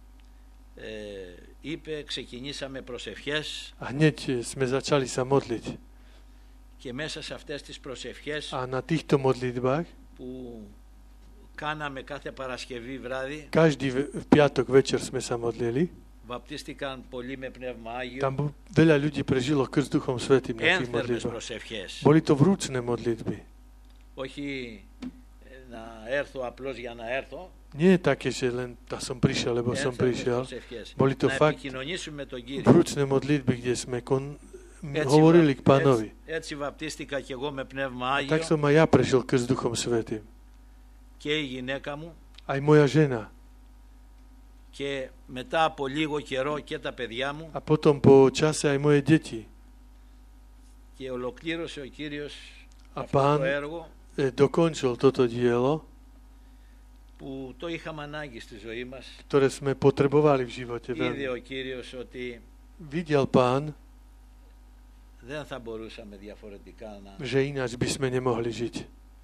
είπε, ξεκινήσαμε προσευχές. A hneď sme začali sa modliť. Και μέσα σε αυτές τις προσευχές A na týchto modlitbách που κάναμε κάθε Παρασκευή βράδυ, každý v piatok večer sme sa modlili. βαπτίστηκαν πολλοί με πνεύμα Άγιο. Tam veľa ľudí prežilo krst Duchom Svätým na tých Ένθερμες modlitbách. προσευχές. Boli to vrúcne modlitby. Όχι να έρθω απλώς για να έρθω. Nie je také, že len som prišiel, lebo som prišiel. Boli to να fakt επικοινωνήσουμε τον Κύριο. vrúcne modlitby, kde sme hovorili k Pánovi. Έτσι βαπτίστηκα και εγώ με πνεύμα Άγιο. Tak som aj ja prežil krst Duchom Svätým. Και η γυναίκα μου. Aj moja žena. Και μετά από λίγο καιρό και τα παιδιά μου. A potom po čase aj moje deti. Και ολοκλήρωσε ο Κύριος αυτό το έργο. Dokončil toto dielo, που το είχαμε ανάγκη στη ζωή μας. Ktoré sme potrebovali v živote veľmi. Είδε ο Κύριος ότι Videl Pán, δεν θα μπορούσαμε διαφορετικά να... že ináč by sme nemohli žiť.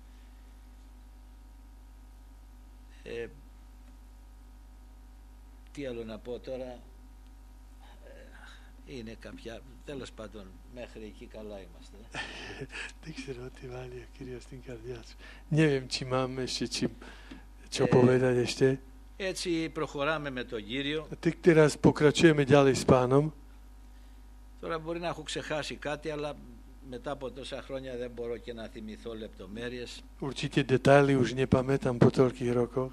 Τι άλλο να πω τώρα, είναι κάποια, τέλος πάντων, μέχρι εκεί καλά είμαστε. Tak si rotivali, Kyrios tým kardiac. Neviem, či mám ešte čo povedať ešte. Έτσι προχωράμε με τον Κύριο. Tak teraz pokračujeme ďalej s Pánom. Τώρα μπορεί να έχω ξεχάσει κάτι, αλλά μετά από τόσα χρόνια δεν μπορώ και να θυμηθώ λεπτομέρειες. Určite detaily už nepamätám po toľkých rokoch.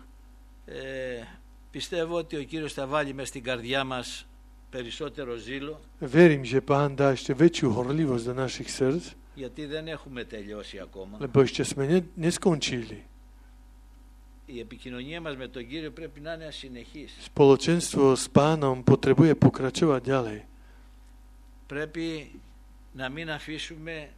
Πιστεύω ότι ο Κύριος θα βάλει μες στην καρδιά μας περισσότερο ζήλο. Verím, že Pán dá ešte väčšiu horlivosť do našich srdc, γιατί δεν έχουμε τελειώσει ακόμα. lebo ešte sme neskončili. Η επικοινωνία μας με τον Κύριο πρέπει να είναι ασυνεχής. Spoločenstvo s Pánom potrebuje pokračovať ďalej. Πρέπει να μην αφήσουμε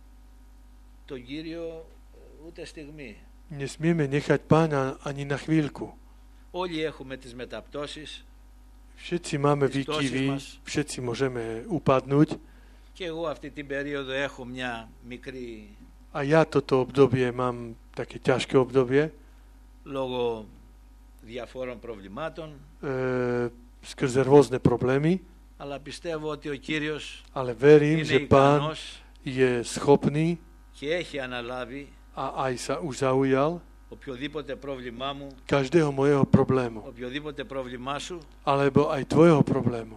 τον Κύριο ούτε στιγμή. Nesmieme nechať Pána ani na chvíľku. Όλοι έχουμε τις μεταπτώσεις. Všetci máme výkyvy, všetci môžeme upadnúť. Και εγώ αυτή την περίοδο έχω μια μικρή... A ja toto obdobie mám také ťažké obdobie. Λόγω διαφόρων προβλημάτων. Skrze rôzne problémy. Αλλά πιστεύω ότι ο Κύριος ale verím, είναι že Pán je schopný και έχει αναλάβει a aj sa už zaujal οποιοδήποτε πρόβλημά μου, každého mojho problému. οποιοδήποτε πρόβλημά σου, alebo aj tvojho problému.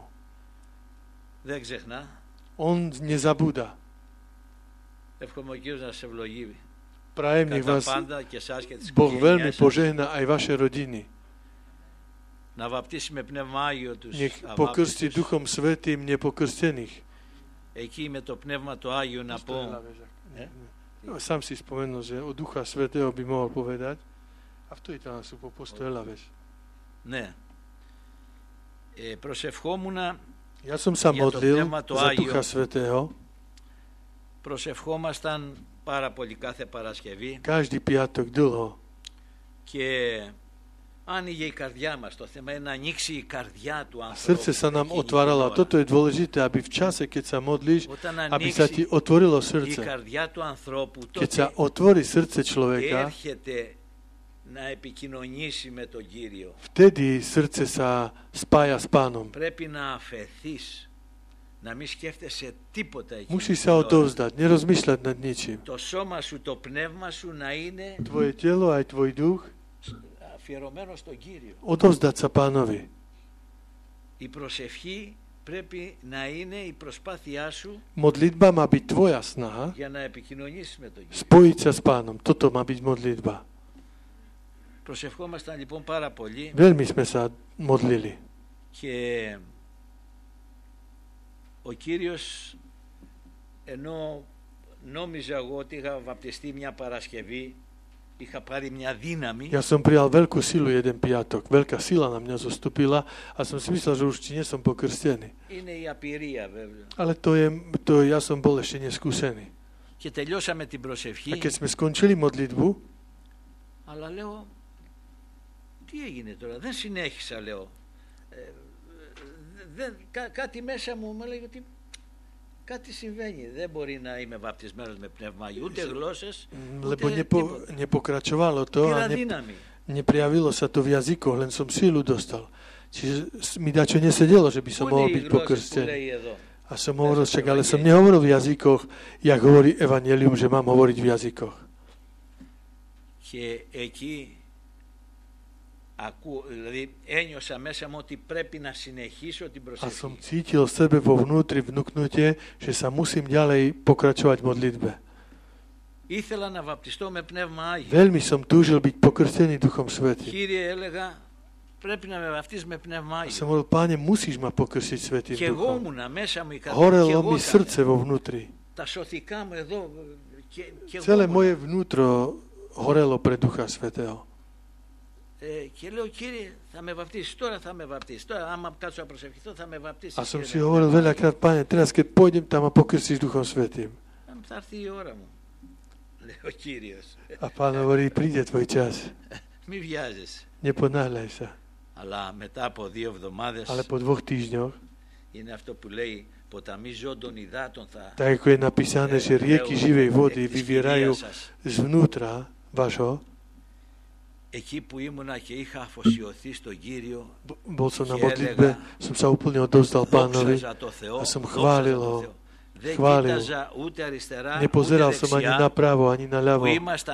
δεν ξεχνά. On nezabúda. Εύχομαι ο Κύριος να σε ευλογεί. Prajem, nech vás πάντα και εσάς και τις Boh veľmi οικογένειές σας. požehná aj vaše rodiny. Να βαπτίσει με πνεύμα Άγιο τους Nech pokrstí αβάπτιστους. Duchom Svätým nepokrstených. Εκεί με το πνεύμα το Άγιο να πω. Sám si spomenul, že o Ducha Svätého by mohol povedať. A v to Itália sú po postela, vieš. Ναι. Προσευχόμουν Ja som sa για το modlil πνεύμα το za Ducha Άγιο. Svätého. Προσευχόμασταν πάρα πολύ κάθε Παρασκευή. Každý piatok dlho. Και άνοιγε η καρδιά μας. Το θέμα είναι να ανοίξει η καρδιά του ανθρώπου. Srdce sa nám otváralo. Toto je dôležité, aby v čase, keď sa modlíš, Όταν aby sa ti ανοίξει otvorilo η srdce. καρδιά του ανθρώπου, Keď sa τότε otvorí srdce človeka, έρχεται να επικοινωνήσει με τον Κύριο. vtedy srdce sa spája s Pánom. Πρέπει να αφεθείς, να μην σκέφτεσαι τίποτα εκείνη Musíš την sa ώρα. odovzdať, nerozmýšľať nad ničím. Το σώμα σου, το πνεύμα σου να είναι Tvoje telo aj tvoj duch, αφιερωμένο στον Κύριο. odovzdať sa Pánovi. Η προσευχή πρέπει να είναι η προσπάθειά σου Modlitba má byť tvoja snaha για να επικοινωνήσεις με τον Κύριο. spojiť sa s Pánom. Toto má byť modlitba. Προσευχόμασταν λοιπόν πάρα πολύ Veľmi sme sa modlili. και ο Κύριος, ενώ νόμιζα εγώ ότι είχα βαπτιστεί μια Παρασκευή, είχα πάρει μια δύναμη. Ja som prijal veľkú silu jeden piatok. Veľká sila na mňa zostúpila a som si myslel, že už nie som pokrstený. Είναι η απειρία βέβαια. Ale ja som bol ešte neskúsený. Και τελειώσαμε την προσευχή. A keď sme skončili modlitbu, αλλά λέω, τι έγινε τώρα, δεν συνέχισα, λέω. Κάτι μέσα μου λέει ότι κάτι συμβαίνει. Δεν μπορεί να είμαι βαπτισμένος με πνεύμα Αγίου, ούτε γλώσσες, lebo nepokračovalo to a neprijavilo sa to v jazykoch, len som silu dostal. Čiže mi dačo nesedelo, že by som mohol byť pokrstený. A som hovoril však, ale som nehovoril v jazykoch, jak hovorí Evangelium, že mám hovoriť v jazykoch. Και εκεί δηλαδή ένιωσα μέσα μου ότι πρέπει να συνεχίσω την προσευχή. A som cítil v sebe vo vnútri vnúknutie, že sa musím ďalej pokračovať v modlitbe. Ήθελα να βαπτιστώ με πνεύμα Άγιο. Veľmi som túžil byť pokrstený Duchom Svätým. Κύριε, έλεγα, πρέπει να με βαπτίσεις με πνεύμα Άγιο. A som hovoril, Páne, musíš ma pokrstiť Svätým Και εγώ Duchom. ήμουνα μέσα μου η καρδιά. Horelo mi srdce vo vnútri. Τα σωθικά μου εδώ. Celé moje vnútro horelo pre Ducha Svätého. Και λέω, Κύριε, θα με βαπτίσεις, τώρα θα με βαπτίσεις. Τώρα, άμα κάτσω να προσευχηθώ, θα με βαπτίσεις. A som si hovoril veľakrát, Pane, teraz keď pôjdem tam a pokrstíš Duchom Svätým. Θα έρθει η ώρα μου, λέει ο Κύριος. A Pán hovorí, príde tvoj čas. Μη βιάζεσαι. Neponáhľaj sa. Αλλά μετά από 2 εβδομάδες, Ale po 2 týždňoch, είναι αυτό που λέει, ποταμί ζώντων υδάτων θα... tak ako je napísané, že rieky živej vody vyvierajú zvnútra vašho. Εκεί που ήμουνα και είχα αφοσιωθεί στον Κύριο, bol som na modlitbe, som sa úplne odovzdal Pánovi a som chválil ho. Chválil. Nepozeral som ani napravo, ani naľavo.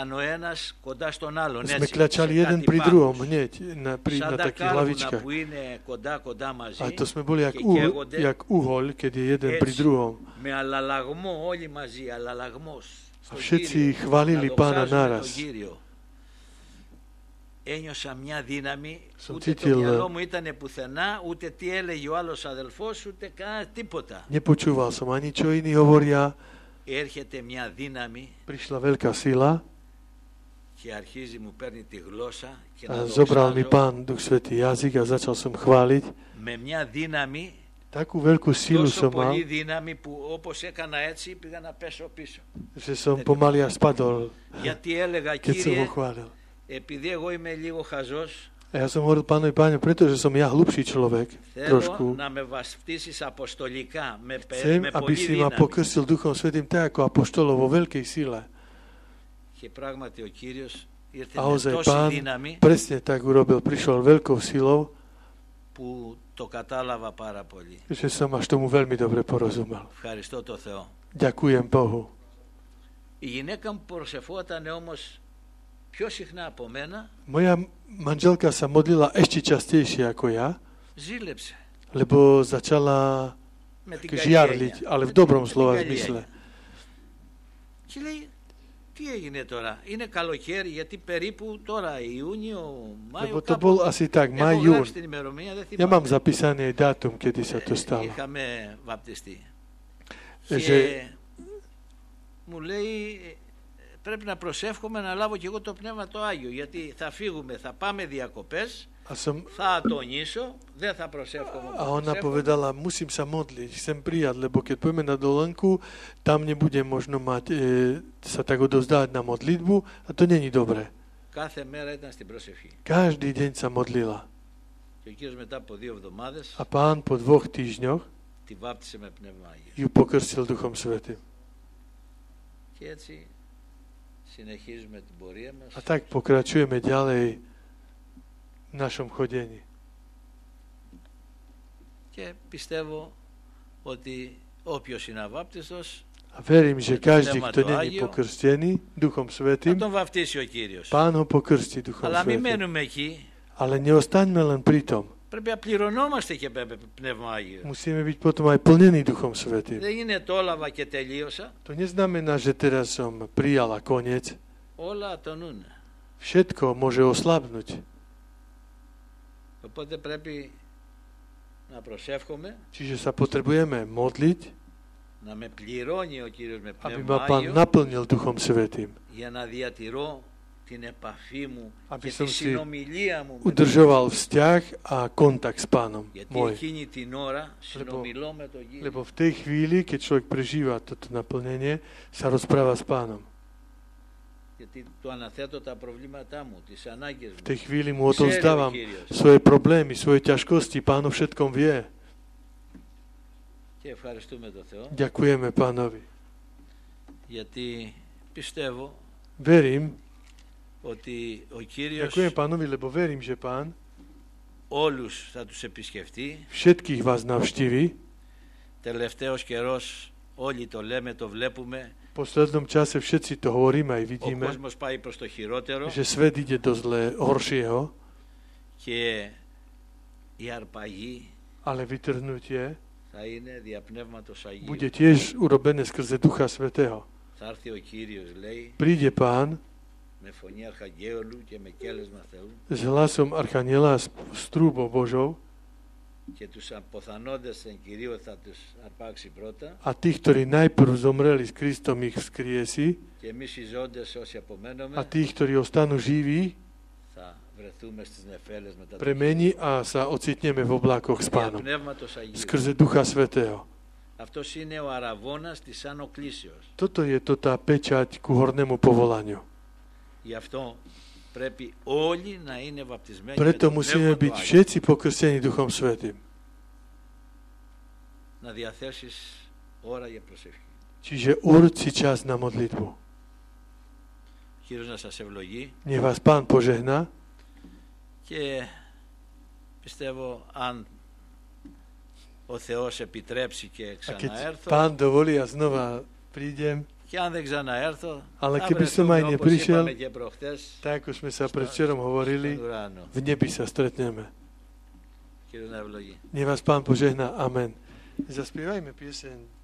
Sme kľačali jeden pri druhom hneď na takých hlavičkách. A to sme boli jak uhoľ, keď je jeden pri druhom. A všetci chválili Pána naraz. Ένιωσα μια δύναμη, ούτε το μυαλό μου ήταν πουθενά, ούτε τι έλεγε ο άλλος αδελφός, ούτε τίποτα. Nepočúval som ani čo iní hovoria. Έρχεται μια δύναμη. Prišla veľká sila. Και αρχίζει μου παίρνει τη γλώσσα και να δοξάζω. Zobral mi Pán Duch Svätý jazyk a začal som chváliť. Με μια δύναμη. Takú veľkú silu som mal. Τόσο πολύ δύναμη που όπως έκανα έτσι πήγα να πέσω πίσω. Že som pomaly až spadol. Γιατί έλεγα, Κύριε, επειδή εγώ είμαι λίγο χαζός, a ja som hovoril Pánovi, Páne, pretože som ja hlubší človek, trošku. Chcem, aby si ma pokrstil Duchom Svätým tak ako apoštolov vo veľkej sile. A ozaj Pán presne tak urobil. Prišiel veľkou silou, že som až tomu veľmi dobre porozumel. Ďakujem Bohu. Η γυναίκα μου προσευχόταν όμως πιο συχνά από μένα. Moja manželka sa modlila ešte častejšie ako ja, ζήλεψε. Lebo začala žiarliť, ale v dobrom slova zmysle. Και λέει, τι έγινε τώρα, είναι καλοκαίρι, γιατί περίπου τώρα Ιούνιο, Μάιο, Lebo to bol asi tak, maj, jún. Ja mám zapísaný dátum, kedy sa to stalo. Είχαμε βαπτιστεί. Že μου λέει, πρέπει να προσεύχομαι να λάβω και εγώ το Πνεύμα το Άγιο, γιατί θα φύγουμε, θα πάμε διακοπές, θα ατονίσω, δεν θα προσεύχομαι. A ona povedala, musím sa modliť, chcem prijať, lebo keď pôjdeme na dovolenku, tam nebudem možno mať, sa tak odovzdávať na modlitbu a to není dobré. Κάθε μέρα ήταν στην προσευχή. Každý deň sa modlila. Και ο Κύριος μετά από 2 εβδομάδες a Pán po 2 týždňoch τη βάπτισε με Πνεύμα Άγιο. Ju pokrstil Duchom Svätým. Και έτσι συνεχίζουμε την πορεία μας. A tak pokračujeme ďalej v našom chodení. Και πιστεύω ότι όποιος είναι αβάπτιστος, a verím, že každý, kto není pokrstený Duchom Svätým, Pán ho pokrstí Duchom Svätým. Ale neostaňme len pri tom. Πρέπει να πληρωνόμαστε και Πνεύμα Άγιο. Musíme byť potom aj plnení Duchom Svätým. Δεν είναι το έλαβα και τελείωσα. To neznamená, že teraz som prijal a koniec. Όλα ατονούν. Všetko môže oslabnúť. Οπότε πρέπει να προσεύχομαι, čiže sa potrebujeme modliť, να με πληρώνει ο Κύριος με aby Πνεύμα ma Pán Άγιο, naplnil Duchom Svätým, για να διατηρώ την επαφή μου aby και som τη si συνομιλία μου με τον udržoval vzťah a kontakt s Pánom Γιατί môj. εκείνη την ώρα συνομιλώ με τον Κύριο. Lebo v tej chvíli, keď človek prežíva toto naplnenie, sa rozpráva s Pánom. Γιατί του αναθέτω τα προβλήματά μου, τις ανάγκες V μου. tej chvíli mu Ξέρει ο odovzdávam Κύριος. svoje problémy, svoje ťažkosti. Pán o všetkom vie. Και ευχαριστούμε τον Θεό, Ďakujeme Pánovi. γιατί πιστεύω Verím, ότι ο Κύριος ďakujem Pánovi, lebo verím, že Pán όλους θα τους επισκεφτεί. všetkých vás navštíví. Τελευταίος καιρός όλοι το λέμε, το βλέπουμε. V poslednom čase všetci to hovoríme aj Ο vidíme, κόσμος πάει προς το χειρότερο že svet ide do horšieho, και η αρπαγή ale vytrhnutie θα είναι δια Πνεύματος Αγίου. bude tiež urobené skrze Ducha Svätého. Θα έρθει ο Κύριος, λέει, Príde Pán με φωνή αρχαγγέλου και με κέλεσμα Θεού s hlasom Archaniela, s trúbou Božou και τους αποθανόντες εν Κυρίω θα τους αρπάξει πρώτα a tých, ktorí najprv zomreli s Kristom, ich vzkriesi και εμείς οι ζώντες όσοι a απομένουμε tých, ktorí ostanú živí, θα βρεθούμε στις νεφέλες μετά το premení a sa ocitneme v oblákoch s δια Pánom. Πνεύματος Αγίου. Skrze Ducha Svätého. Αυτός είναι ο αραβώνας της Άνω Κλήσεως. Toto je to tá pečať ku hornému povolaniu. Γι' αυτό πρέπει όλοι να είναι βαπτισμένοι με Preto το musíme Πνεύμα του byť Άγιο. všetci pokrstení Duchom Svätým. Να διαθέσεις ώρα για προσευχή. Čiže urč si čas na modlitbu. Ο Κύριος να σας ευλογεί Nech vás Pán požehná και πιστεύω αν ο Θεός επιτρέψει και a keď ξαναέρθω Pán dovolí a znova prídem, και αν δεν ξαναέρθω ale θα keby som βρεθούμε aj όπως neprišiel, είπαμε και προχτές tak ako sme sa predvčerom hovorili, στον ουρανό. v nebi sa stretneme. Κύριος να ευλογεί. Nech vás Pán požehná. Amen. Zaspievajme pieseň